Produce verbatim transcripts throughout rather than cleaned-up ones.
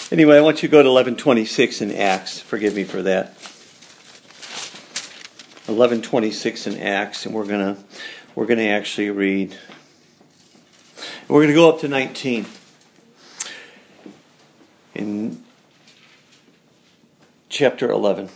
Anyway, I want you to go to eleven twenty-six in Acts. Forgive me for that. eleven twenty-six in Acts, and we're gonna we're gonna actually read. We're gonna go up to nineteen. In chapter eleven.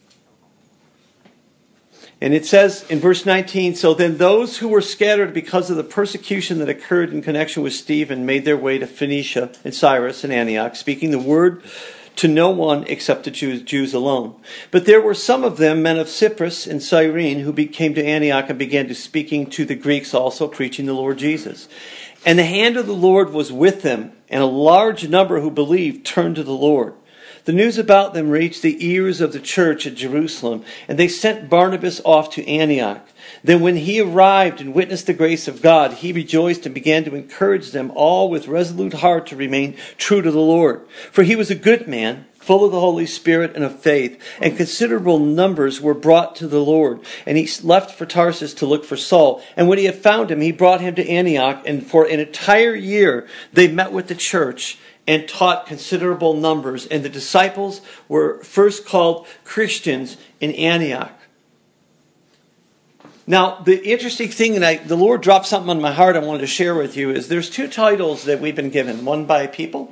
And it says in verse nineteen, so then those who were scattered because of the persecution that occurred in connection with Stephen made their way to Phoenicia and Cyrus and Antioch, speaking the word to no one except the Jews, Jews alone. But there were some of them, men of Cyprus and Cyrene, who came to Antioch and began to speaking to the Greeks also, preaching the Lord Jesus. And the hand of the Lord was with them, and a large number who believed turned to the Lord. The news about them reached the ears of the church at Jerusalem, and they sent Barnabas off to Antioch. Then when he arrived and witnessed the grace of God, he rejoiced and began to encourage them all with resolute heart to remain true to the Lord. For he was a good man, full of the Holy Spirit and of faith, and considerable numbers were brought to the Lord. And he left for Tarsus to look for Saul. And when he had found him, he brought him to Antioch, and for an entire year they met with the church and taught considerable numbers. And the disciples were first called Christians in Antioch. Now, the interesting thing, and I, the Lord dropped something on my heart I wanted to share with you, is there's two titles that we've been given. One by people,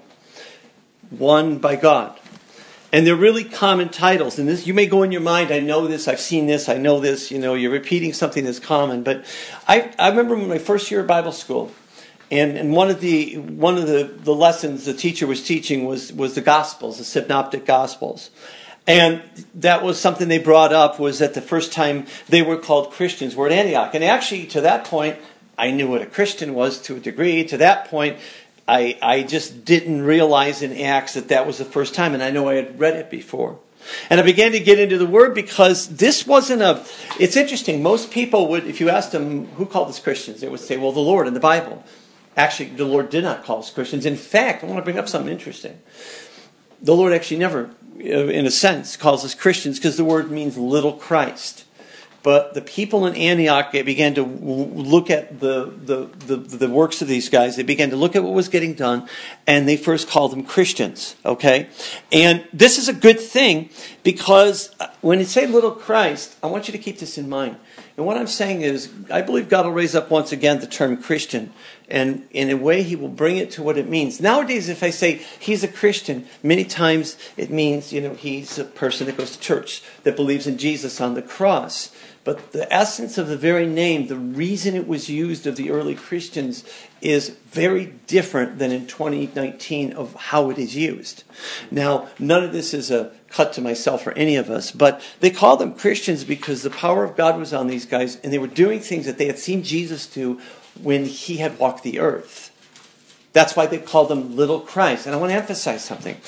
one by God. And they're really common titles. And this, you may go in your mind, I know this, I've seen this, I know this, you know, you're repeating something that's common. But I, I remember in my first year of Bible school, And, and one of the one of the, the lessons the teacher was teaching was, was the Gospels, the Synoptic Gospels. And that was something they brought up, was that the first time they were called Christians were at Antioch. And actually, to that point, I knew what a Christian was to a degree. To that point, I, I just didn't realize in Acts that that was the first time. And I know I had read it before. And I began to get into the Word because this wasn't a... It's interesting. Most people would, if you asked them, who called us Christians? They would say, well, the Lord in the Bible. Actually, the Lord did not call us Christians. In fact, I want to bring up something interesting. The Lord actually never, in a sense, calls us Christians because the word means little Christ. But the people in Antioch began to look at the, the, the, the works of these guys. They began to look at what was getting done, and they first called them Christians. Okay? And this is a good thing because when you say little Christ, I want you to keep this in mind. And what I'm saying is, I believe God will raise up once again the term Christian. And in a way, He will bring it to what it means. Nowadays, if I say he's a Christian, many times it means, you know, he's a person that goes to church, that believes in Jesus on the cross. But the essence of the very name, the reason it was used of the early Christians, is very different than in twenty nineteen of how it is used. Now, none of this is a cut to myself or any of us, but they called them Christians because the power of God was on these guys, and they were doing things that they had seen Jesus do when He had walked the earth. That's why they called them little Christ. And I want to emphasize something.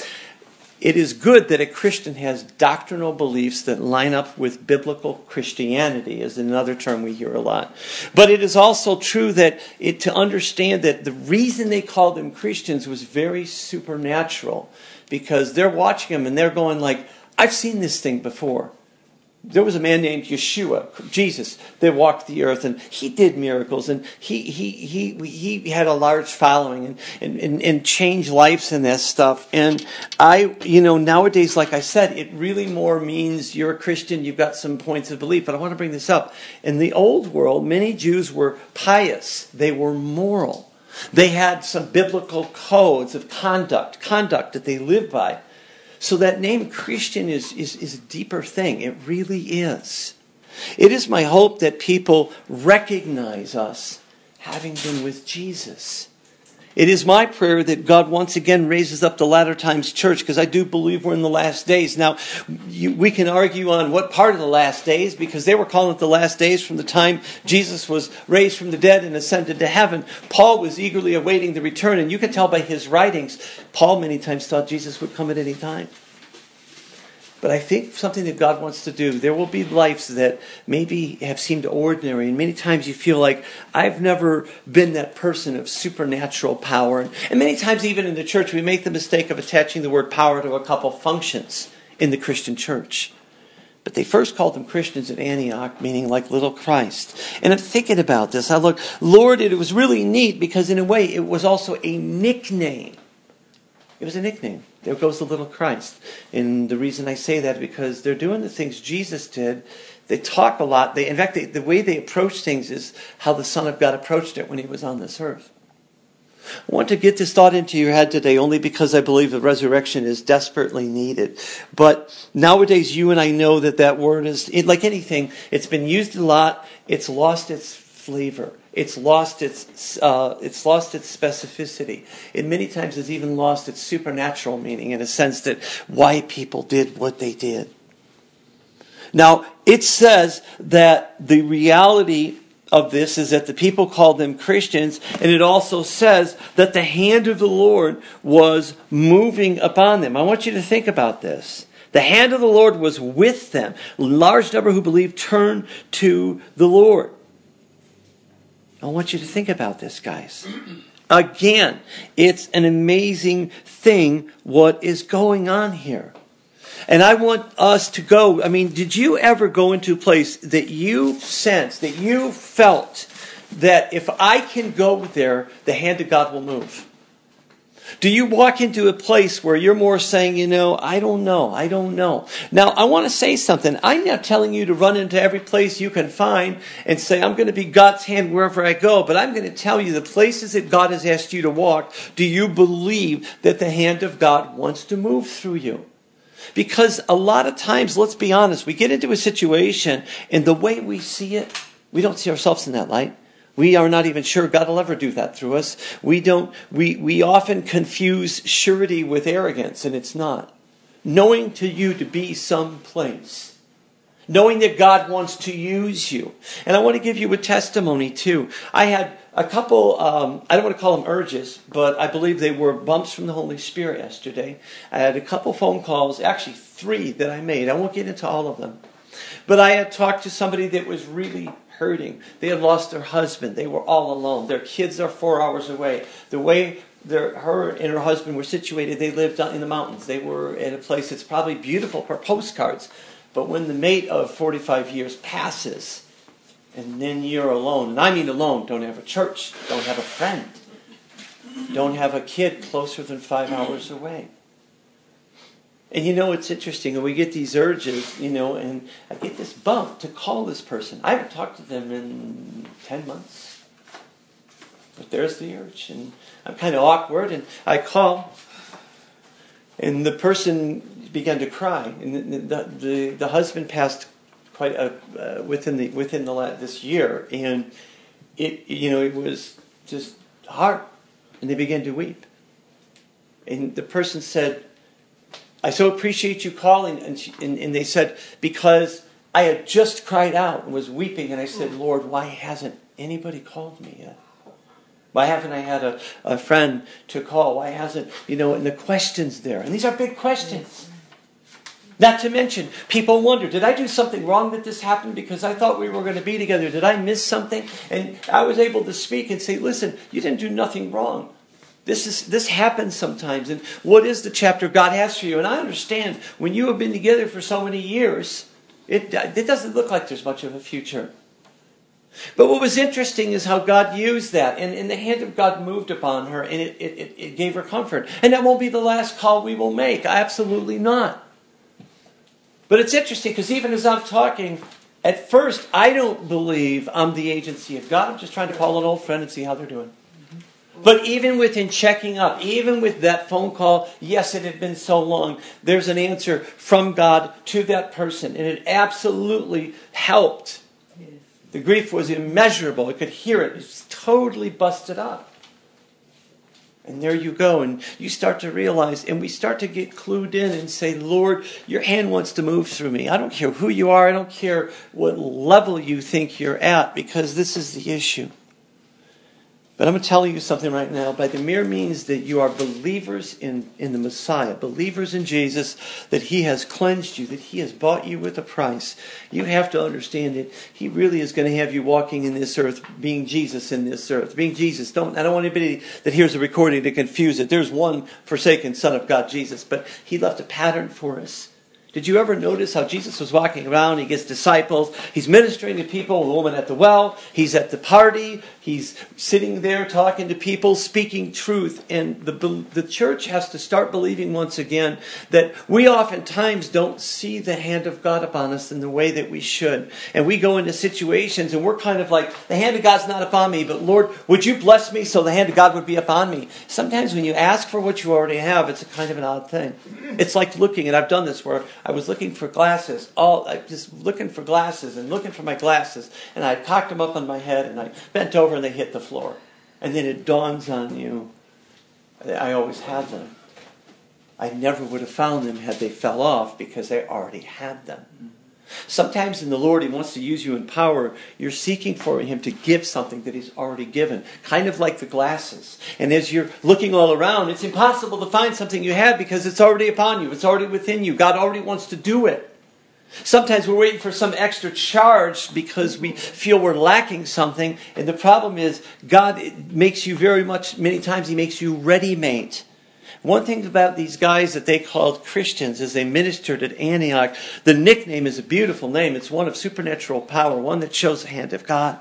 It is good that a Christian has doctrinal beliefs that line up with biblical Christianity, is another term we hear a lot. But it is also true that it, to understand that the reason they called them Christians was very supernatural, because they're watching them and they're going like, I've seen this thing before. There was a man named Yeshua, Jesus, that walked the earth, and he did miracles, and he he he he had a large following, and and, and, and changed lives and that stuff. And I, you know, nowadays, like I said, it really more means you're a Christian, you've got some points of belief. But I want to bring this up. In the old world, many Jews were pious. They were moral. They had some biblical codes of conduct, conduct that they lived by. So that name Christian is, is, is a deeper thing. It really is. It is my hope that people recognize us having been with Jesus. It is my prayer that God once again raises up the latter times church, because I do believe we're in the last days. Now, you, we can argue on what part of the last days, because they were calling it the last days from the time Jesus was raised from the dead and ascended to heaven. Paul was eagerly awaiting the return, and you can tell by his writings, Paul many times thought Jesus would come at any time. But I think something that God wants to do, there will be lives that maybe have seemed ordinary. And many times you feel like, I've never been that person of supernatural power. And many times even in the church, we make the mistake of attaching the word power to a couple functions in the Christian church. But they first called them Christians at Antioch, meaning like little Christ. And I'm thinking about this. I look, Lord, it was really neat because in a way it was also a nickname It was a nickname. There goes the little Christ. And the reason I say that is because they're doing the things Jesus did. They talk a lot. They, in fact, they, the way they approach things is how the Son of God approached it when he was on this earth. I want to get this thought into your head today only because I believe the resurrection is desperately needed. But nowadays, you and I know that that word is, like anything, it's been used a lot. It's lost its flavor. It's lost its uh, it's lost its specificity. It many times has even lost its supernatural meaning in a sense that why people did what they did. Now, it says that the reality of this is that the people called them Christians, and it also says that the hand of the Lord was moving upon them. I want you to think about this. The hand of the Lord was with them. A large number who believed turned to the Lord. I want you to think about this, guys. Again, it's an amazing thing what is going on here. And I want us to go. I mean, did you ever go into a place that you sensed, that you felt that if I can go there, the hand of God will move? Do you walk into a place where you're more saying, you know, I don't know, I don't know. Now, I want to say something. I'm not telling you to run into every place you can find and say, I'm going to be God's hand wherever I go. But I'm going to tell you the places that God has asked you to walk, do you believe that the hand of God wants to move through you? Because a lot of times, let's be honest, we get into a situation and the way we see it, we don't see ourselves in that light. We are not even sure God will ever do that through us. We don't. We, we often confuse surety with arrogance, and it's not. Knowing to you to be someplace. Knowing that God wants to use you. And I want to give you a testimony too. I had a couple, um, I don't want to call them urges, but I believe they were bumps from the Holy Spirit yesterday. I had a couple phone calls, actually three that I made. I won't get into all of them. But I had talked to somebody that was really hurting. They had lost their husband. They were all alone. Their kids are four hours away. The way their, her and her husband were situated, they lived in the mountains. They were at a place that's probably beautiful for postcards. But when the mate of forty-five years passes, and then you're alone, and I mean alone, don't have a church, don't have a friend, don't have a kid closer than five hours away. And you know, it's interesting, and we get these urges, you know, and I get this bump to call this person. I haven't talked to them in ten months. But there's the urge, and I'm kind of awkward, and I call, and the person began to cry. And the the, the, the husband passed quite a, uh, within the within the this year, and it you know it was just hard, and they began to weep. And the person said, I so appreciate you calling. And, she, and, and they said, because I had just cried out and was weeping. And I said, Lord, why hasn't anybody called me yet? Why haven't I had a, a friend to call? Why hasn't, you know, and the questions there. And these are big questions. Not to mention, people wonder, did I do something wrong that this happened? Because I thought we were going to be together. Did I miss something? And I was able to speak and say, listen, you didn't do nothing wrong. This is this happens sometimes. And what is the chapter God has for you? And I understand when you have been together for so many years, it, it doesn't look like there's much of a future. But what was interesting is how God used that. And, and the hand of God moved upon her, and it, it, it gave her comfort. And that won't be the last call we will make. Absolutely not. But it's interesting because even as I'm talking, at first I don't believe I'm the agency of God. I'm just trying to call an old friend and see how they're doing. But even within checking up, even with that phone call, yes, it had been so long, there's an answer from God to that person. And it absolutely helped. The grief was immeasurable. I could hear it. It was totally busted up. And there you go. And you start to realize, and we start to get clued in and say, Lord, your hand wants to move through me. I don't care who you are. I don't care what level you think you're at, because this is the issue. But I'm going to tell you something right now. By the mere means that you are believers in, in the Messiah, believers in Jesus, that He has cleansed you, that He has bought you with a price, you have to understand that He really is going to have you walking in this earth, being Jesus in this earth. Being Jesus. Don't, I don't want anybody that hears a recording to confuse it. There's one forsaken Son of God, Jesus, but He left a pattern for us. Did you ever notice how Jesus was walking around? He gets disciples. He's ministering to people, the woman at the well. He's at the party. He's sitting there talking to people, speaking truth. And the, the church has to start believing once again that we oftentimes don't see the hand of God upon us in the way that we should. And we go into situations and we're kind of like, the hand of God's not upon me, but Lord, would you bless me so the hand of God would be upon me? Sometimes when you ask for what you already have, it's a kind of an odd thing. It's like looking, and I've done this where I was looking for glasses, all I just looking for glasses and looking for my glasses, and I cocked them up on my head, and I bent over, and they hit the floor. And then it dawns on you, I always had them. I never would have found them had they fell off because I already had them. Sometimes in the Lord, He wants to use you in power. You're seeking for Him to give something that He's already given. Kind of like the glasses. And as you're looking all around, it's impossible to find something you have because it's already upon you. It's already within you. God already wants to do it. Sometimes we're waiting for some extra charge because we feel we're lacking something. And the problem is, God makes you very much, many times He makes you ready-made. One thing about these guys that they called Christians as they ministered at Antioch, the nickname is a beautiful name. It's one of supernatural power, one that shows the hand of God.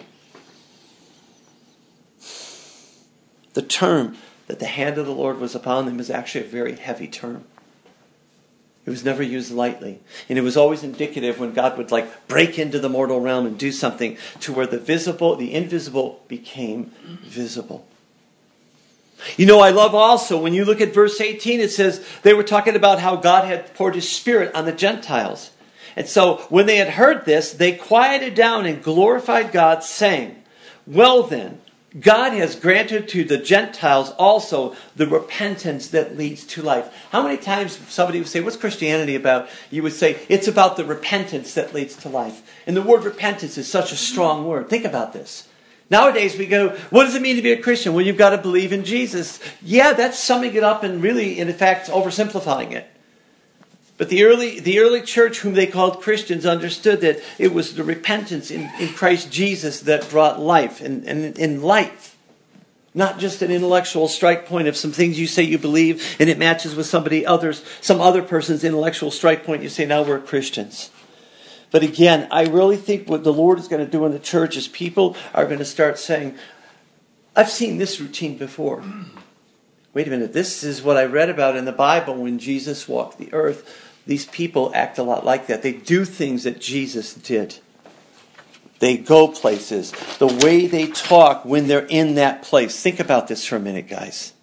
The term that the hand of the Lord was upon them is actually a very heavy term. It was never used lightly. And it was always indicative when God would like break into the mortal realm and do something to where the visible, the invisible became visible. You know, I love also, when you look at verse eighteen, it says they were talking about how God had poured His Spirit on the Gentiles. And so when they had heard this, they quieted down and glorified God, saying, well then, God has granted to the Gentiles also the repentance that leads to life. How many times somebody would say, what's Christianity about? You would say, it's about the repentance that leads to life. And the word repentance is such a strong word. Think about this. Nowadays we go, what does it mean to be a Christian? Well, you've got to believe in Jesus. Yeah, that's summing it up and really, in fact, oversimplifying it. But the early the early church, whom they called Christians, understood that it was the repentance in, in Christ Jesus that brought life. And, and in life, not just an intellectual strike point of some things you say you believe and it matches with somebody others, some other person's intellectual strike point. You say, now we're Christians. But again, I really think what the Lord is going to do in the church is people are going to start saying, I've seen this routine before. Wait a minute, this is what I read about in the Bible when Jesus walked the earth. These people act a lot like that. They do things that Jesus did. They go places. The way they talk when they're in that place. Think about this for a minute, guys.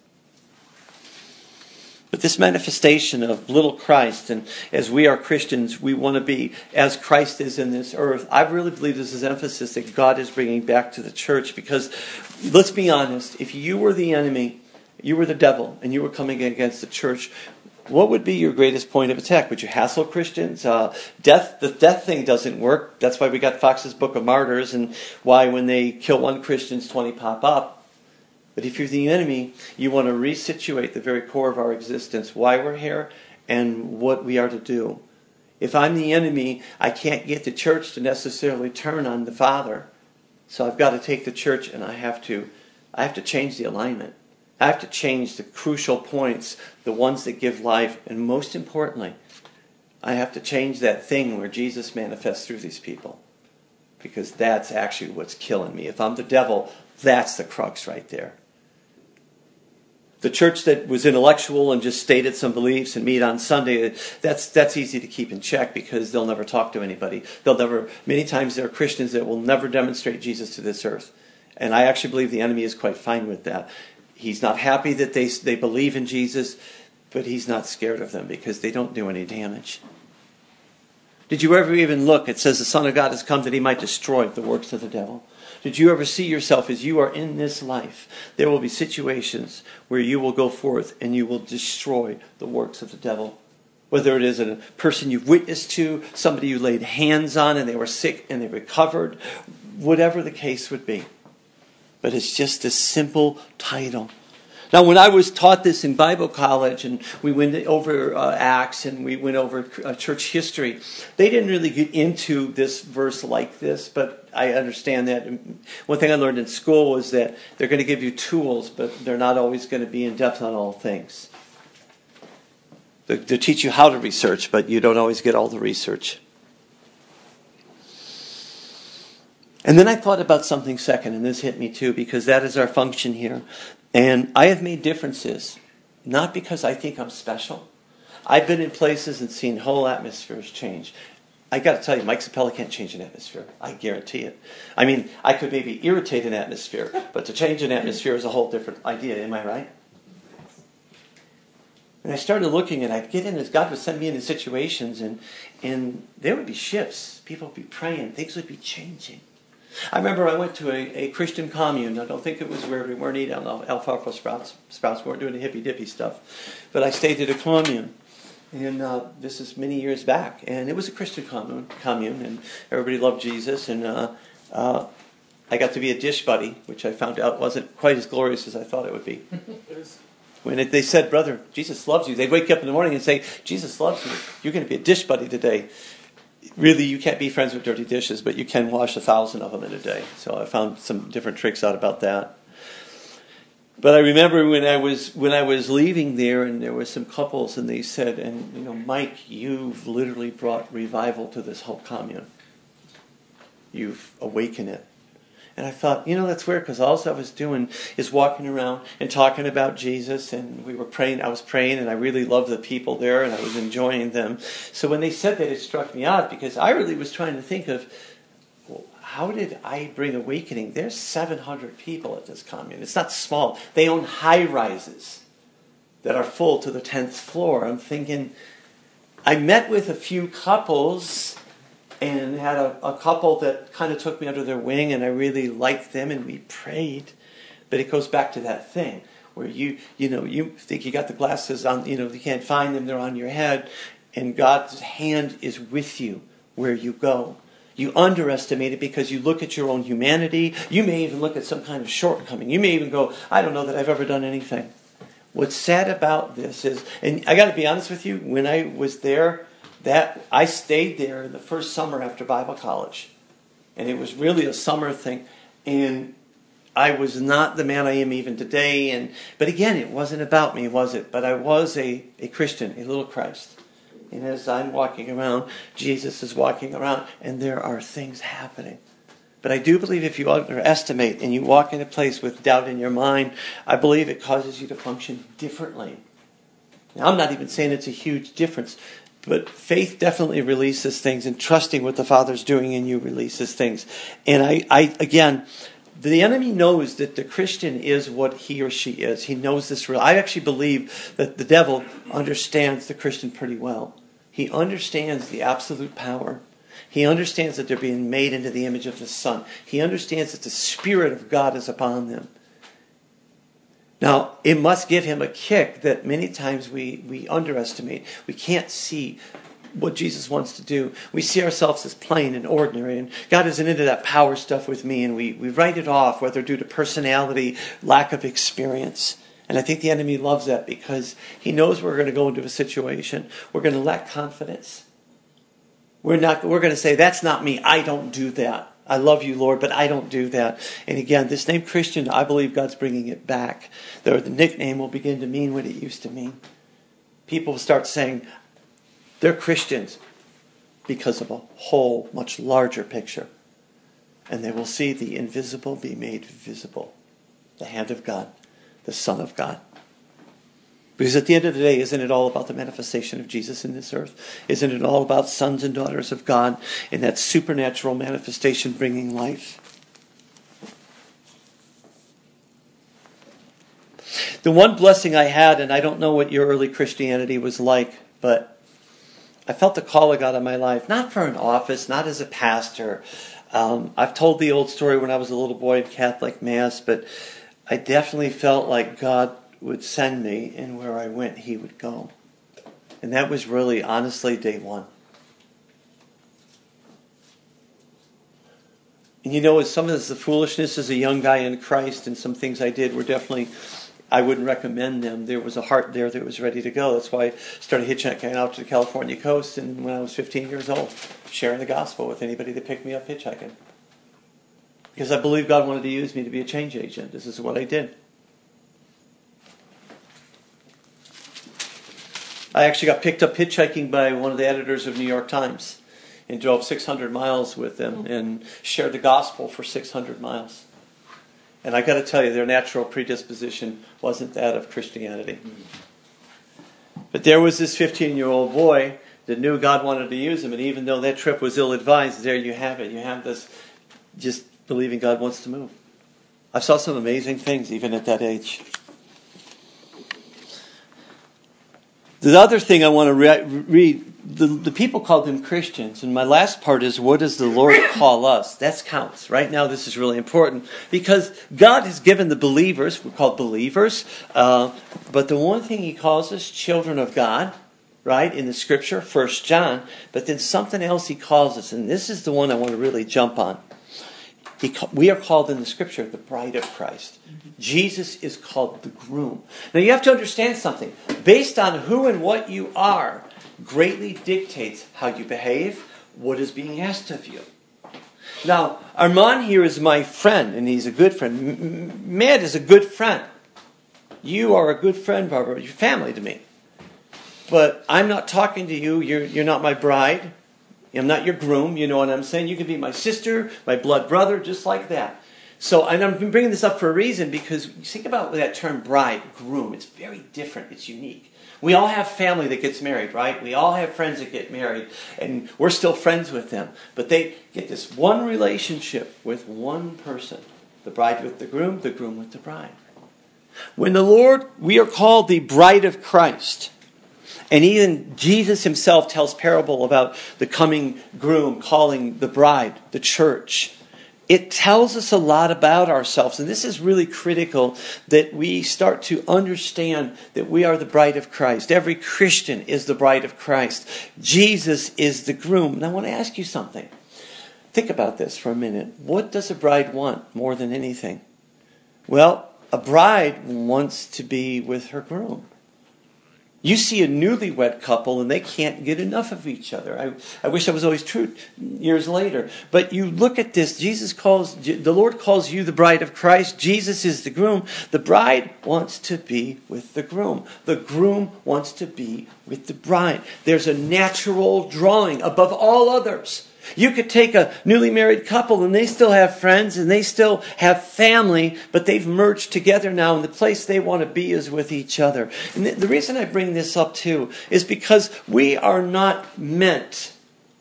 But this manifestation of little Christ, and as we are Christians, we want to be as Christ is in this earth. I really believe this is emphasis that God is bringing back to the church, because let's be honest, if you were the enemy, you were the devil, and you were coming against the church, what would be your greatest point of attack? Would you hassle Christians? Uh, death, the death thing doesn't work. That's why we got Fox's Book of Martyrs, and why when they kill one Christian, twenty pop up. But if you're the enemy, you want to resituate the very core of our existence, why we're here and what we are to do. If I'm the enemy, I can't get the church to necessarily turn on the Father. So I've got to take the church and I have to I have to change the alignment. I have to change the crucial points, the ones that give life. And most importantly, I have to change that thing where Jesus manifests through these people. Because that's actually what's killing me. If I'm the devil, that's the crux right there. The church that was intellectual and just stated some beliefs and meet on Sunday, that's that's easy to keep in check because they'll never talk to anybody. They'll never, many times there are Christians that will never demonstrate Jesus to this earth. And I actually believe the enemy is quite fine with that. He's not happy that they they believe in Jesus, but he's not scared of them because they don't do any damage. Did you ever even look? It says the Son of God has come that He might destroy the works of the devil. Did you ever see yourself as you are in this life? There will be situations where you will go forth and you will destroy the works of the devil. Whether it is a person you've witnessed to, somebody you laid hands on and they were sick and they recovered, whatever the case would be. But it's just a simple title. Now, when I was taught this in Bible college and we went over uh, Acts and we went over uh, church history, they didn't really get into this verse like this, but I understand that. One thing I learned in school was that they're going to give you tools, but they're not always going to be in depth on all things. They, they teach you how to research, but you don't always get all the research. And then I thought about something second, and this hit me too, because that is our function here. And I have made differences, not because I think I'm special. I've been in places and seen whole atmospheres change. I got to tell you, Mike Sapella can't change an atmosphere. I guarantee it. I mean, I could maybe irritate an atmosphere, but to change an atmosphere is a whole different idea. Am I right? And I started looking, and I'd get in as God would send me into situations, and and there would be shifts. People would be praying. Things would be changing. I remember I went to a, a Christian commune. I don't think it was where we weren't eating alfalfa sprouts. Sprouts weren't doing the hippy-dippy stuff. But I stayed at a commune. And uh, this is many years back. And it was a Christian commune, commune and everybody loved Jesus. And uh, uh, I got to be a dish buddy, which I found out wasn't quite as glorious as I thought it would be. When it, they said, brother, Jesus loves you, they'd wake up in the morning and say, Jesus loves you. You're going to be a dish buddy today. Really, you can't be friends with dirty dishes, but you can wash a thousand of them in a day. So I found some different tricks out about that. But I remember when I was when I was leaving there, and there were some couples, and they said, and you know, Mike, you've literally brought revival to this whole commune. You've awakened it. And I thought, you know, that's weird, because all I was doing is walking around and talking about Jesus, and we were praying. I was praying, and I really loved the people there, and I was enjoying them. So when they said that, it struck me odd, because I really was trying to think of, well, how did I bring awakening? There's seven hundred people at this commune. It's not small. They own high-rises that are full to the tenth floor. I'm thinking, I met with a few couples and had a, a couple that kind of took me under their wing, and I really liked them, and we prayed. But it goes back to that thing where you, you know, you think you got the glasses on, you know, you can't find them, they're on your head, and God's hand is with you where you go. You underestimate it because you look at your own humanity. You may even look at some kind of shortcoming. You may even go, I don't know that I've ever done anything. What's sad about this is, and I got to be honest with you, when I was there, that I stayed there the first summer after Bible college. And it was really a summer thing. And I was not the man I am even today. And but again, it wasn't about me, was it? But I was a, a Christian, a little Christ. And as I'm walking around, Jesus is walking around, and there are things happening. But I do believe if you underestimate and you walk in a place with doubt in your mind, I believe it causes you to function differently. Now, I'm not even saying it's a huge difference, but faith definitely releases things, and trusting what the Father's doing in you releases things. And I, I again, the enemy knows that the Christian is what he or she is. He knows this real. I actually believe that the devil understands the Christian pretty well. He understands the absolute power. He understands that they're being made into the image of the Son. He understands that the Spirit of God is upon them. Now, it must give him a kick that many times we, we underestimate. We can't see what Jesus wants to do. We see ourselves as plain and ordinary, and God isn't into that power stuff with me, and we, we write it off, whether due to personality, lack of experience. And I think the enemy loves that because he knows we're going to go into a situation. We're going to lack confidence. We're not. We're going to say, that's not me. I don't do that. I love you, Lord, but I don't do that. And again, this name Christian, I believe God's bringing it back. The, the nickname will begin to mean what it used to mean. People will start saying they're Christians because of a whole, much larger picture. And they will see the invisible be made visible. The hand of God, the Son of God. Because at the end of the day, isn't it all about the manifestation of Jesus in this earth? Isn't it all about sons and daughters of God in that supernatural manifestation bringing life? The one blessing I had, and I don't know what your early Christianity was like, but I felt the call of God on my life, not for an office, not as a pastor. Um, I've told the old story when I was a little boy in Catholic Mass, but I definitely felt like God would send me, and where I went, he would go. And that was really, honestly, day one. And you know, as some of the foolishness as a young guy in Christ, and some things I did were definitely, I wouldn't recommend them. There was a heart there that was ready to go. That's why I started hitchhiking out to the California coast, and when I was fifteen years old, sharing the gospel with anybody that picked me up hitchhiking. Because I believe God wanted to use me to be a change agent. This is what I did. I actually got picked up hitchhiking by one of the editors of New York Times and drove six hundred miles with them and shared the gospel for six hundred miles. And I got to tell you, their natural predisposition wasn't that of Christianity. But there was this fifteen-year-old boy that knew God wanted to use him, and even though that trip was ill-advised, there you have it. You have this just believing God wants to move. I saw some amazing things even at that age. The other thing I want to re- read, the, the people called them Christians. And my last part is, what does the Lord call us? That counts. Right now, this is really important. Because God has given the believers, we're called believers. Uh, but the one thing He calls us, children of God, right, in the Scripture, First John. But then something else He calls us. And this is the one I want to really jump on. He, we are called in the Scripture the bride of Christ. Jesus is called the groom. Now you have to understand something. Based on who and what you are, greatly dictates how you behave, what is being asked of you. Now, Armand here is my friend, and he's a good friend. M- Matt is a good friend. You are a good friend, Barbara. You're family to me. But I'm not talking to you. You're, you're not my bride. I'm not your groom, you know what I'm saying? You can be my sister, my blood brother, just like that. So, and I'm bringing this up for a reason, because you think about that term bride, groom. It's very different. It's unique. We all have family that gets married, right? We all have friends that get married, and we're still friends with them. But they get this one relationship with one person. The bride with the groom, the groom with the bride. When the Lord, we are called the bride of Christ. And even Jesus Himself tells parable about the coming groom calling the bride, the church. It tells us a lot about ourselves. And this is really critical, that we start to understand that we are the bride of Christ. Every Christian is the bride of Christ. Jesus is the groom. And I want to ask you something. Think about this for a minute. What does a bride want more than anything? Well, a bride wants to be with her groom. You see a newlywed couple and they can't get enough of each other. I, I wish that was always true years later. But you look at this, Jesus calls, the Lord calls you the bride of Christ. Jesus is the groom. The bride wants to be with the groom. The groom wants to be with the bride. There's a natural drawing above all others. You could take a newly married couple and they still have friends and they still have family, but they've merged together now, and the place they want to be is with each other. And the reason I bring this up too is because we are not meant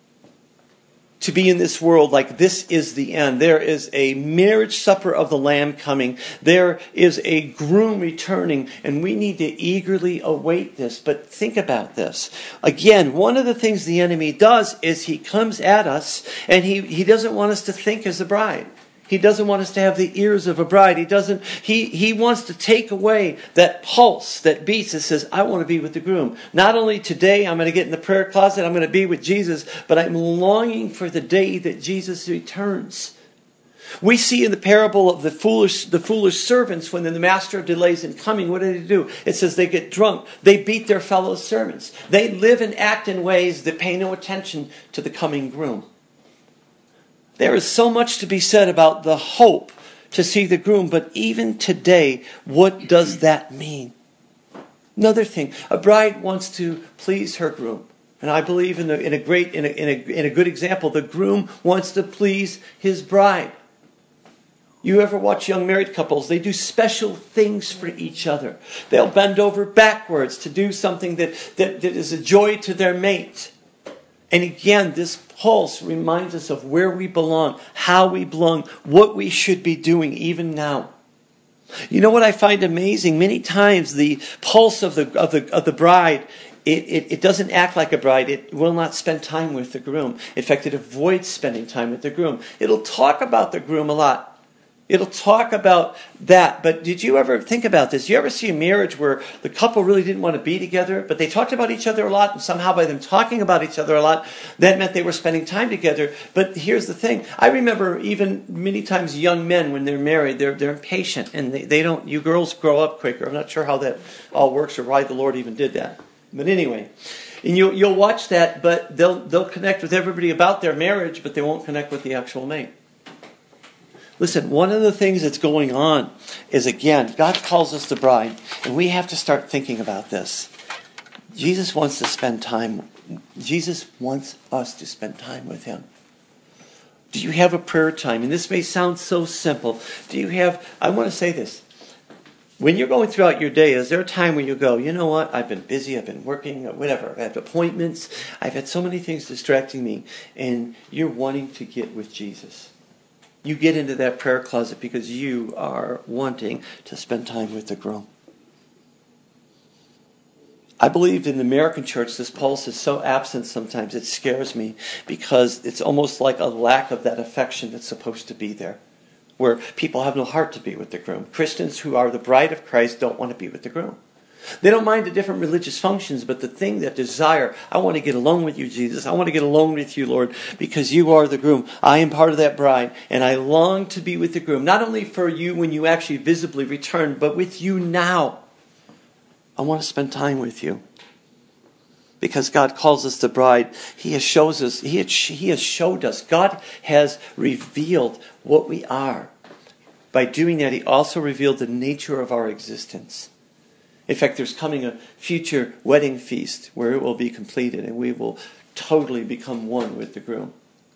to be in this world like this is the end. There is a marriage supper of the Lamb coming. There is a groom returning, and we need to eagerly await this. But think about this. Again, one of the things the enemy does is he comes at us, and he, he doesn't want us to think as a bride. He doesn't want us to have the ears of a bride. He doesn't. He, he wants to take away that pulse that beats that says, I want to be with the groom. Not only today I'm going to get in the prayer closet, I'm going to be with Jesus, but I'm longing for the day that Jesus returns. We see in the parable of the foolish the foolish servants, when the master delays in coming, what do they do? It says they get drunk. They beat their fellow servants. They live and act in ways that pay no attention to the coming groom. There is so much to be said about the hope to see the groom, but even today, what does that mean? Another thing, a bride wants to please her groom. And I believe in, the, in a great, in a, in, a, in a good example, the groom wants to please his bride. You ever watch young married couples? They do special things for each other. They'll bend over backwards to do something that, that, that is a joy to their mate. And again, this pulse reminds us of where we belong, how we belong, what we should be doing even now. You know what I find amazing? Many times the pulse of the of the of the bride, it, it, it doesn't act like a bride. It will not spend time with the groom. In fact, it avoids spending time with the groom. It'll talk about the groom a lot. It'll talk about that. But did you ever think about this? You ever see a marriage where the couple really didn't want to be together, but they talked about each other a lot, and somehow by them talking about each other a lot, that meant they were spending time together? But here's the thing. I remember even many times young men, when they're married, they're they're impatient, and they, they don't, you girls grow up quicker. I'm not sure how that all works or why the Lord even did that. But anyway, and you'll, you'll watch that, but they'll they'll connect with everybody about their marriage, but they won't connect with the actual mate. Listen, one of the things that's going on is, again, God calls us the bride, and we have to start thinking about this. Jesus wants to spend time. Jesus wants us to spend time with him. Do you have a prayer time? And this may sound so simple. Do you have, I want to say this. When you're going throughout your day, is there a time when you go, you know what, I've been busy, I've been working, whatever, I've had appointments, I've had so many things distracting me, and you're wanting to get with Jesus. You get into that prayer closet because you are wanting to spend time with the groom. I believe in the American church, this pulse is so absent sometimes, it scares me because it's almost like a lack of that affection that's supposed to be there, where people have no heart to be with the groom. Christians who are the bride of Christ don't want to be with the groom. They don't mind the different religious functions, but the thing that desire, I want to get alone with you, Jesus. I want to get alone with you, Lord, because you are the groom. I am part of that bride, and I long to be with the groom, not only for you when you actually visibly return, but with you now. I want to spend time with you. Because God calls us the bride, He has shows us, He has, he has showed us, God has revealed what we are. By doing that, He also revealed the nature of our existence. In fact, there's coming a future wedding feast where it will be completed and we will totally become one with the groom.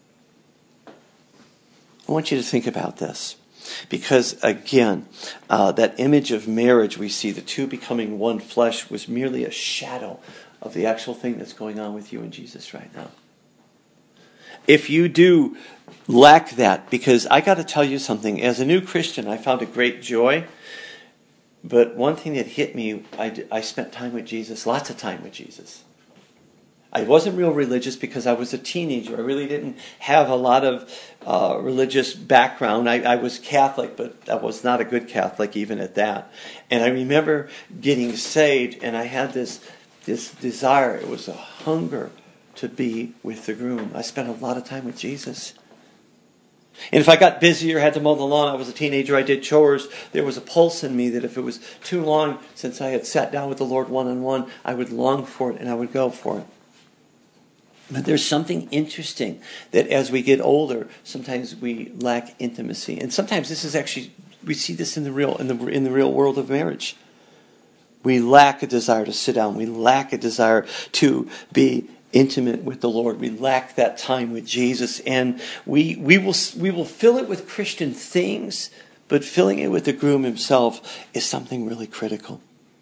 I want you to think about this. Because again, uh, that image of marriage we see, the two becoming one flesh, was merely a shadow of the actual thing that's going on with you and Jesus right now. If you do lack that, because I got to tell you something, as a new Christian, I found a great joy. But one thing that hit me, I, I spent time with Jesus, lots of time with Jesus. I wasn't real religious because I was a teenager. I really didn't have a lot of uh, religious background. I, I was Catholic, but I was not a good Catholic even at that. And I remember getting saved, and I had this this desire. It was a hunger to be with the groom. I spent a lot of time with Jesus. And if I got busy or had to mow the lawn, I was a teenager, I did chores, there was a pulse in me that if it was too long since I had sat down with the Lord one-on-one, I would long for it and I would go for it. But there's something interesting that as we get older, sometimes we lack intimacy. And sometimes this is actually, we see this in the real in the in the real world of marriage. We lack a desire to sit down. We lack a desire to be intimate with the Lord. We lack that time with Jesus, and we we will we will fill it with Christian things, but filling it with the groom himself is something really critical.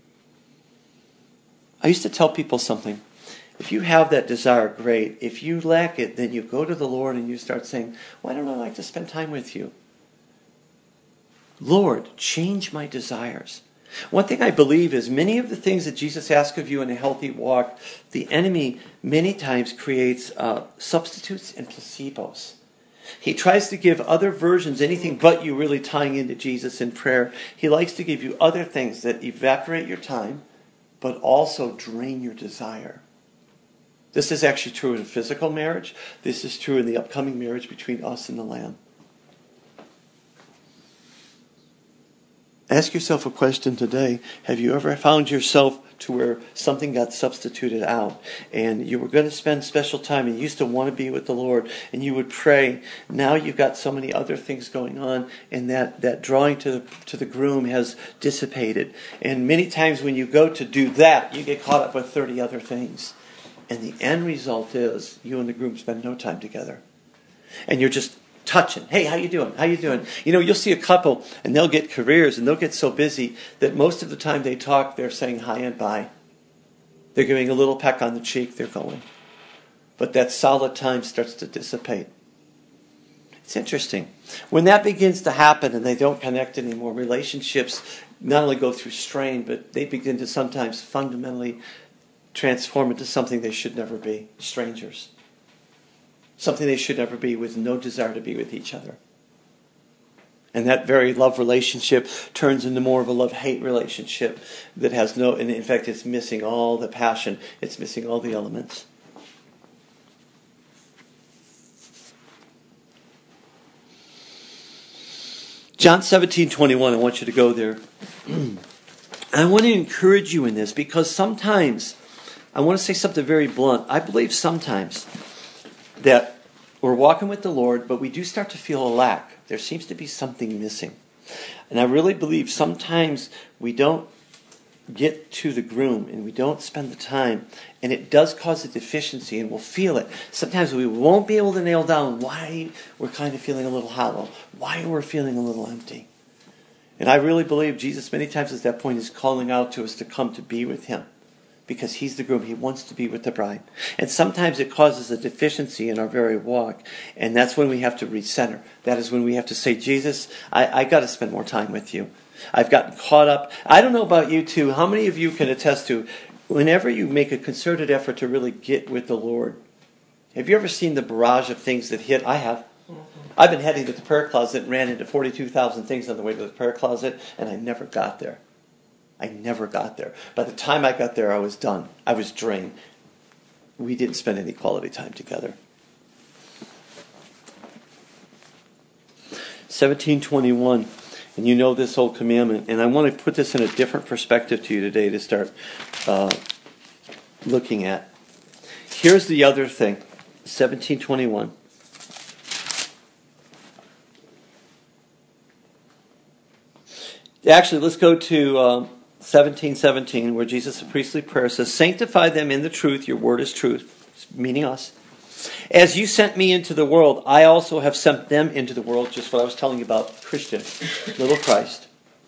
I used to tell people something. If you have that desire, great. If you lack it, then you go to the Lord and you start saying, why don't I like to spend time with you? Lord, change my desires. One thing I believe is many of the things that Jesus asks of you in a healthy walk, the enemy many times creates uh, substitutes and placebos. He tries to give other versions, anything but you really tying into Jesus in prayer. He likes to give you other things that evaporate your time, but also drain your desire. This is actually true in physical marriage. This is true in the upcoming marriage between us and the Lamb. Ask yourself a question today. Have you ever found yourself to where something got substituted out and you were going to spend special time and you used to want to be with the Lord and you would pray? Now you've got so many other things going on and that, that drawing to the, to the groom has dissipated. And many times when you go to do that, you get caught up with thirty other things. And the end result is you and the groom spend no time together. And you're just touching. Hey, how you doing? How you doing? You know, you'll see a couple and they'll get careers and they'll get so busy that most of the time they talk, they're saying hi and bye. They're giving a little peck on the cheek, they're going. But that solid time starts to dissipate. It's interesting. When that begins to happen and they don't connect anymore, relationships not only go through strain, but they begin to sometimes fundamentally transform into something they should never be, strangers. Something they should never be, with no desire to be with each other. And that very love relationship turns into more of a love-hate relationship that has no, and in fact it's missing all the passion, it's missing all the elements. John seventeen twenty-one, I want you to go there. I want to encourage you in this because sometimes, I want to say something very blunt. I believe sometimes that we're walking with the Lord, but we do start to feel a lack. There seems to be something missing. And I really believe sometimes we don't get to the groom and we don't spend the time, and it does cause a deficiency, and we'll feel it. Sometimes we won't be able to nail down why we're kind of feeling a little hollow, why we're feeling a little empty. And I really believe Jesus many times at that point is calling out to us to come to be with him, because he's the groom. He wants to be with the bride. And sometimes it causes a deficiency in our very walk, and that's when we have to recenter. That is when we have to say, Jesus, I, I got to spend more time with you. I've gotten caught up. I don't know about you two. How many of you can attest to whenever you make a concerted effort to really get with the Lord? Have you ever seen the barrage of things that hit? I have. I've been heading to the prayer closet and ran into forty-two thousand things on the way to the prayer closet, and I never got there. I never got there. By the time I got there, I was done. I was drained. We didn't spend any quality time together. seventeen twenty-one. And you know this old commandment. And I want to put this in a different perspective to you today to start uh, looking at. Here's the other thing. seventeen twenty-one. Actually, let's go to um, seventeen seventeen, where Jesus' priestly prayer says, sanctify them in the truth. Your word is truth. Meaning us. As you sent me into the world, I also have sent them into the world. Just what I was telling you about Christian, little Christ.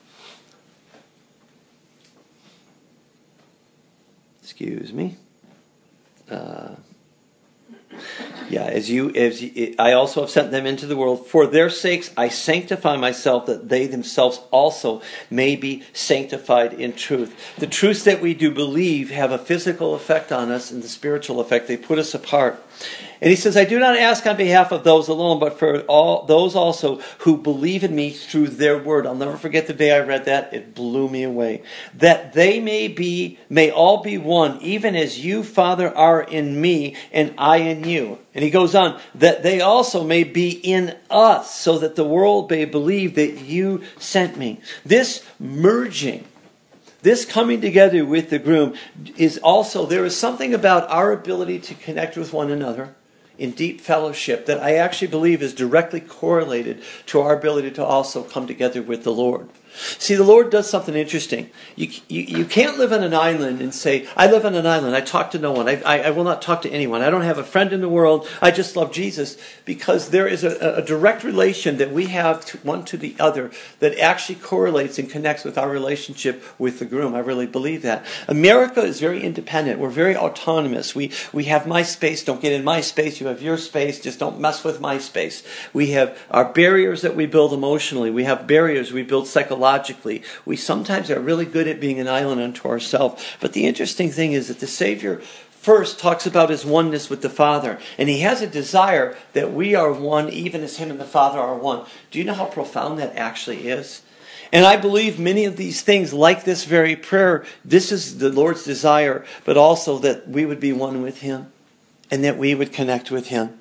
Excuse me. Uh, yeah, as you, as you, I also have sent them into the world. For their sakes I sanctify myself, that they themselves also may be sanctified in truth. The truths that we do believe have a physical effect on us, and the spiritual effect. They put us apart. And he says, I do not ask on behalf of those alone, but for all those also who believe in me through their word. I'll never forget the day I read that. It blew me away. That they may be, may all be one, even as you, Father, are in me and I in you. And he goes on, that they also may be in us, so that the world may believe that you sent me. This merging, this coming together with the groom is also, there is something about our ability to connect with one another in deep fellowship that I actually believe is directly correlated to our ability to also come together with the Lord. See, the Lord does something interesting. You, you, you can't live on an island and say, I live on an island, I talk to no one, I, I, I will not talk to anyone, I don't have a friend in the world, I just love Jesus. Because there is a, a direct relation that we have to one to the other that actually correlates and connects with our relationship with the groom. I really believe that. America is very independent. We're very autonomous. We, we have my space, don't get in my space, you have your space, just don't mess with my space. We have our barriers that we build emotionally. We have barriers we build psychologically. Logically, we sometimes are really good at being an island unto ourselves. But the interesting thing is that the Savior first talks about his oneness with the Father. And he has a desire that we are one, even as him and the Father are one. Do you know how profound that actually is? And I believe many of these things, like this very prayer, this is the Lord's desire, but also that we would be one with him and that we would connect with him.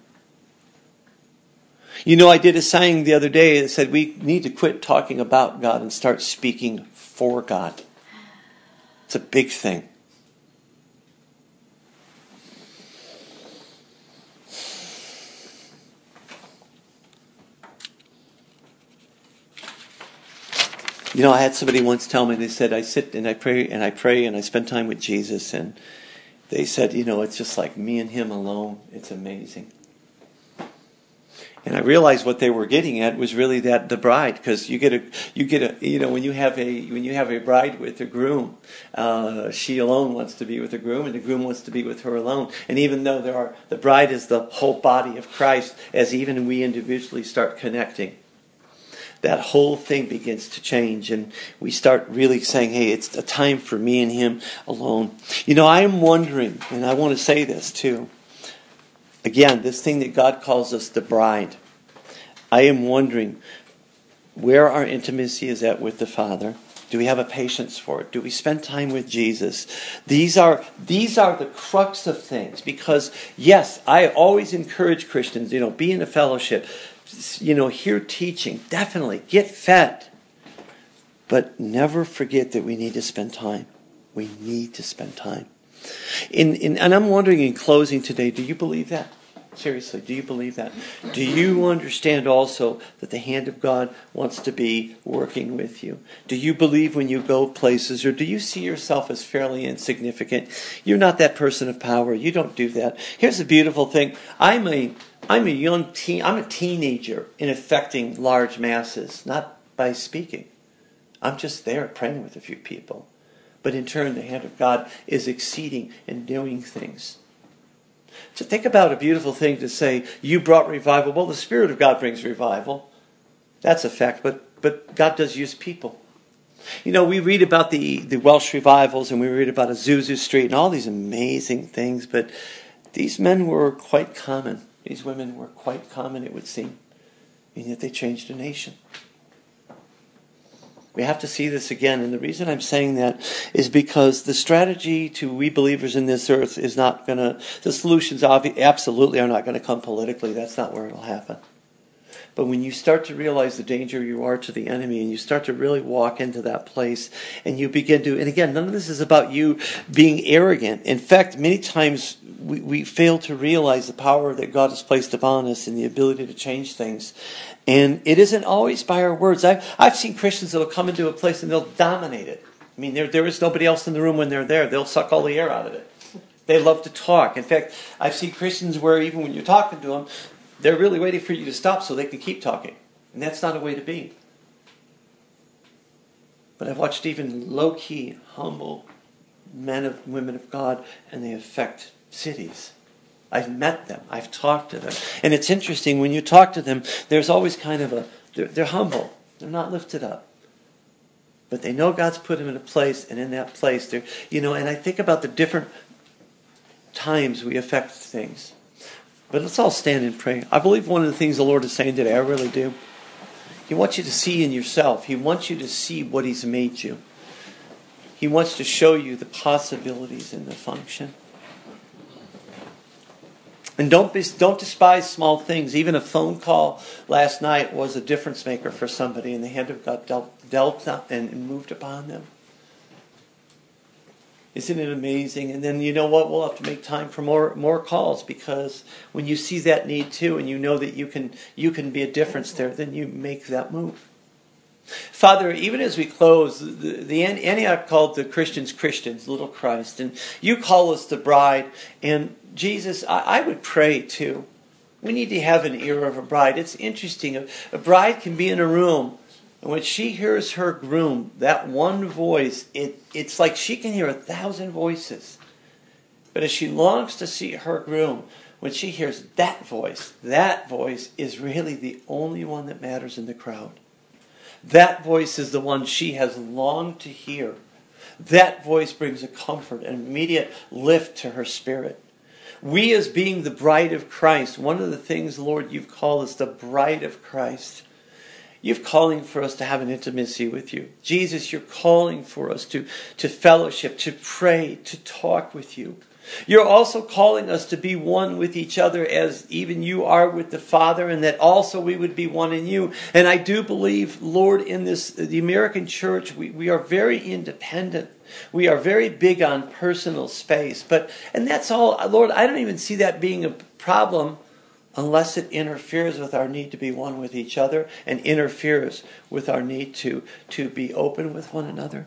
You know, I did a saying the other day that said we need to quit talking about God and start speaking for God. It's a big thing. You know, I had somebody once tell me, they said, I sit and I pray and I pray and I spend time with Jesus. And they said, you know, it's just like me and him alone. It's amazing. And I realized what they were getting at was really that the bride, because you get a, you get a, you know, when you have a, when you have a bride with a groom, uh, she alone wants to be with the groom, and the groom wants to be with her alone. And even though there are, the bride is the whole body of Christ, as even we individually start connecting, that whole thing begins to change, and we start really saying, hey, it's a time for me and him alone. You know, I am wondering, and I want to say this too. Again, this thing that God calls us the bride. I am wondering where our intimacy is at with the Father. Do we have a patience for it? Do we spend time with Jesus? These are these are the crux of things. Because, yes, I always encourage Christians, you know, be in a fellowship, you know, hear teaching. Definitely, get fed. But never forget that we need to spend time. We need to spend time. In, in, and I'm wondering in closing today, do you believe that? Seriously, do you believe that? Do you understand also that the hand of God wants to be working with you? Do you believe when you go places, or do you see yourself as fairly insignificant? You're not that person of power. You don't do that. Here's the beautiful thing. I'm a I'm a young teen. I'm a teenager in affecting large masses, not by speaking. I'm just there praying with a few people. But in turn, the hand of God is exceeding and doing things. So think about a beautiful thing to say, you brought revival. Well, the Spirit of God brings revival. That's a fact, but, but God does use people. You know, we read about the, the Welsh revivals, and we read about Azusa Street and all these amazing things, but these men were quite common. These women were quite common, it would seem. And yet they changed a nation. We have to see this again, and the reason I'm saying that is because the strategy to we believers in this earth is not going to, the solutions obvi- absolutely are not going to come politically. That's not where it'll happen. But when you start to realize the danger you are to the enemy, and you start to really walk into that place, and you begin to, and again, none of this is about you being arrogant. In fact, many times we, we fail to realize the power that God has placed upon us and the ability to change things. And it isn't always by our words. I've, I've seen Christians that will come into a place and they'll dominate it. I mean, there, there is nobody else in the room when they're there. They'll suck all the air out of it. They love to talk. In fact, I've seen Christians where even when you're talking to them, they're really waiting for you to stop so they can keep talking. And that's not a way to be. But I've watched even low-key, humble men and women of God, and they affect cities. I've met them. I've talked to them. And it's interesting, when you talk to them, there's always kind of a, they're, they're humble. They're not lifted up. But they know God's put them in a place, and in that place, they're, you know, and I think about the different times we affect things. But let's all stand and pray. I believe one of the things the Lord is saying today, I really do. He wants you to see in yourself. He wants you to see what He's made you. He wants to show you the possibilities in the function. And don't be, don't despise small things. Even a phone call last night was a difference maker for somebody, and the hand of God dealt, dealt and moved upon them. Isn't it amazing? And then you know what? We'll have to make time for more more calls, because when you see that need too, and you know that you can you can be a difference there, then you make that move. Father, even as we close, the, the Antioch called the Christians Christians, little Christ, and you call us the bride. And Jesus, I, I would pray too. We need to have an ear of a bride. It's interesting. A, a bride can be in a room, and when she hears her groom, that one voice, it, it's like she can hear a thousand voices. But as she longs to see her groom, when she hears that voice, that voice is really the only one that matters in the crowd. That voice is the one she has longed to hear. That voice brings a comfort, an immediate lift to her spirit. We, as being the bride of Christ, one of the things, Lord, you've called us the bride of Christ. You're calling for us to have an intimacy with you. Jesus, you're calling for us to, to fellowship, to pray, to talk with you. You're also calling us to be one with each other as even you are with the Father, and that also we would be one in you. And I do believe, Lord, in this, the American church, we, we are very independent. We are very big on personal space. But, and that's all, Lord, I don't even see that being a problem unless it interferes with our need to be one with each other and interferes with our need to, to be open with one another.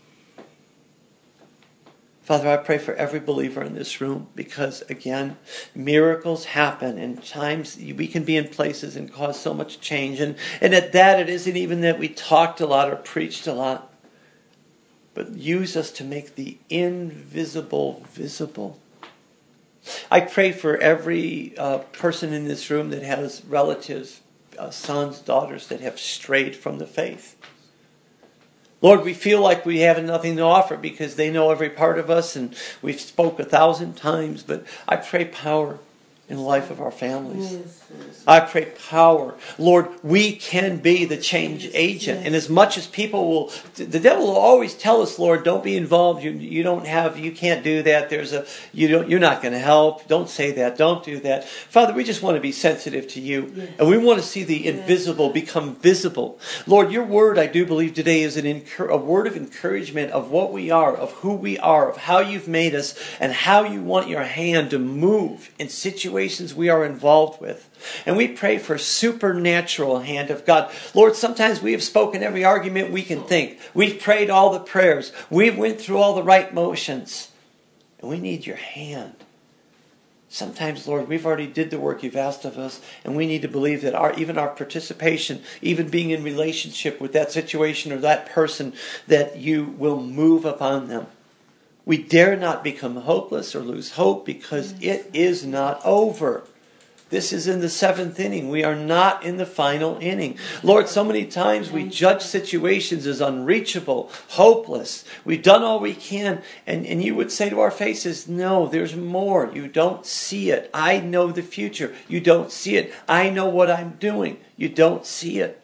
Father, I pray for every believer in this room, because, again, miracles happen, and times we can be in places and cause so much change. And, and at that, it isn't even that we talked a lot or preached a lot, but use us to make the invisible visible. I pray for every uh, person in this room that has relatives, uh, sons, daughters that have strayed from the faith. Lord, we feel like we have nothing to offer because they know every part of us, and we've spoke a thousand times, but I pray power in the life of our families. Yes, yes. I pray power. Lord, we can be the change agent. Yes. And as much as people will, the devil will always tell us, Lord, don't be involved. You you don't have, you can't do that. There's a, you don't, you're not going to help. Don't say that. Don't do that. Father, we just want to be sensitive to you. Yes. And we want to see the invisible yes. become visible. Lord, your word, I do believe today, is an incur- a word of encouragement of what we are, of who we are, of how you've made us, and how you want your hand to move in situations situations we are involved with. And we pray for supernatural hand of God. Lord, sometimes we have spoken every argument we can think. We've prayed all the prayers. We've went through all the right motions. And we need your hand. Sometimes, Lord, we've already did the work you've asked of us, and we need to believe that our even our participation, even being in relationship with that situation or that person, that you will move upon them. We dare not become hopeless or lose hope because it is not over. This is in the seventh inning. We are not in the final inning. Lord, so many times we judge situations as unreachable, hopeless. We've done all we can. And, and you would say to our faces, no, there's more. You don't see it. I know the future. You don't see it. I know what I'm doing. You don't see it.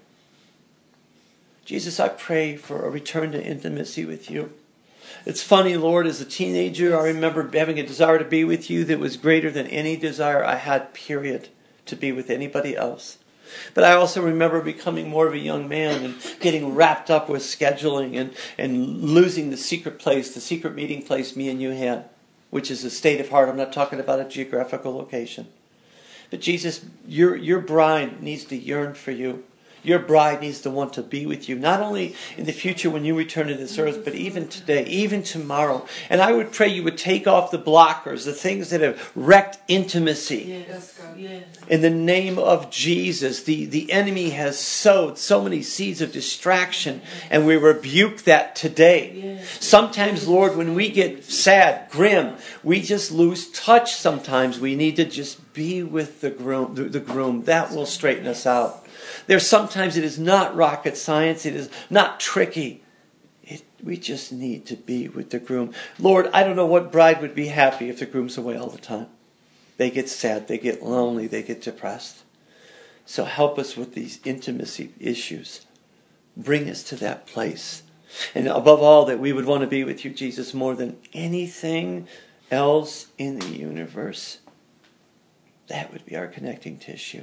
Jesus, I pray for a return to intimacy with you. It's funny, Lord, as a teenager, I remember having a desire to be with you that was greater than any desire I had, period, to be with anybody else. But I also remember becoming more of a young man and getting wrapped up with scheduling and, and losing the secret place, the secret meeting place me and you had, which is a state of heart. I'm not talking about a geographical location. But Jesus, your, your bride needs to yearn for you. Your bride needs to want to be with you, not only in the future when you return to this earth, but even today, even tomorrow. And I would pray you would take off the blockers, the things that have wrecked intimacy. Yes. Yes. In the name of Jesus, the, the enemy has sowed so many seeds of distraction, and we rebuke that today. Yes. Sometimes, Lord, when we get sad, grim, we just lose touch sometimes. We need to just be with the groom. The, the groom. That will straighten us out. There's sometimes it is not rocket science. It is not tricky. It, we just need to be with the groom. Lord, I don't know what bride would be happy if the groom's away all the time. They get sad. They get lonely. They get depressed. So help us with these intimacy issues. Bring us to that place. And above all, that we would want to be with you, Jesus, more than anything else in the universe. That would be our connecting tissue.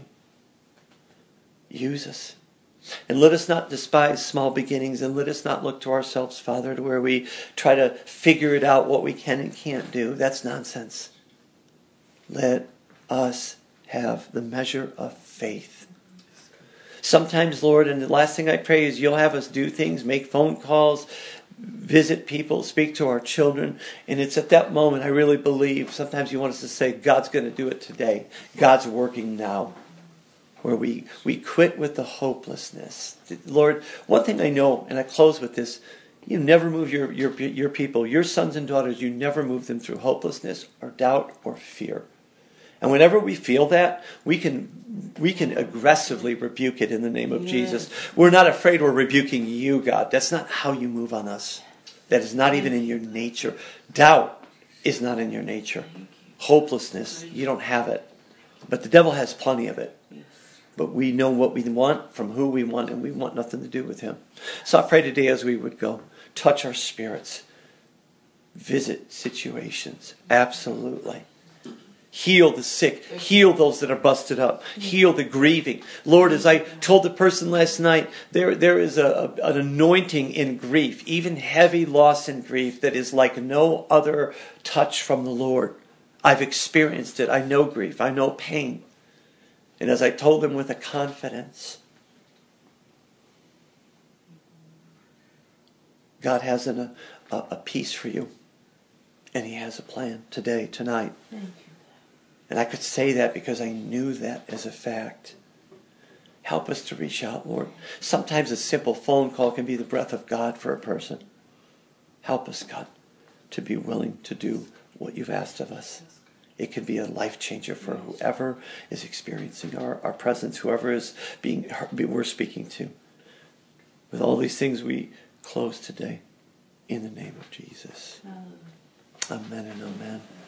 Use us. And let us not despise small beginnings, and let us not look to ourselves, Father, to where we try to figure it out what we can and can't do. That's nonsense. Let us have the measure of faith. Sometimes, Lord, and the last thing I pray is you'll have us do things, make phone calls, visit people, speak to our children. And it's at that moment I really believe sometimes you want us to say, God's going to do it today. God's working now. Where we, we quit with the hopelessness. Lord, one thing I know, and I close with this, you never move your, your, your people, your sons and daughters, you never move them through hopelessness or doubt or fear. And whenever we feel that, we can we can aggressively rebuke it in the name of yes. Jesus. We're not afraid we're rebuking you, God. That's not how you move on us. That is not even in your nature. Doubt is not in your nature. Hopelessness, you don't have it. But the devil has plenty of it. But we know what we want from who we want, and we want nothing to do with him. So I pray today as we would go, touch our spirits. Visit situations. Absolutely. Heal the sick. Heal those that are busted up. Heal the grieving. Lord, as I told the person last night, there, there is a, a, an anointing in grief, even heavy loss in grief, that is like no other touch from the Lord. I've experienced it. I know grief. I know pain. And as I told them with a confidence, God has an, a, a peace for you. And he has a plan today, tonight. Thank you. And I could say that because I knew that as a fact. Help us to reach out, Lord. Sometimes a simple phone call can be the breath of God for a person. Help us, God, to be willing to do what you've asked of us. It could be a life changer for whoever is experiencing our, our presence, whoever is being we're speaking to. With all these things, we close today in the name of Jesus. Amen and amen.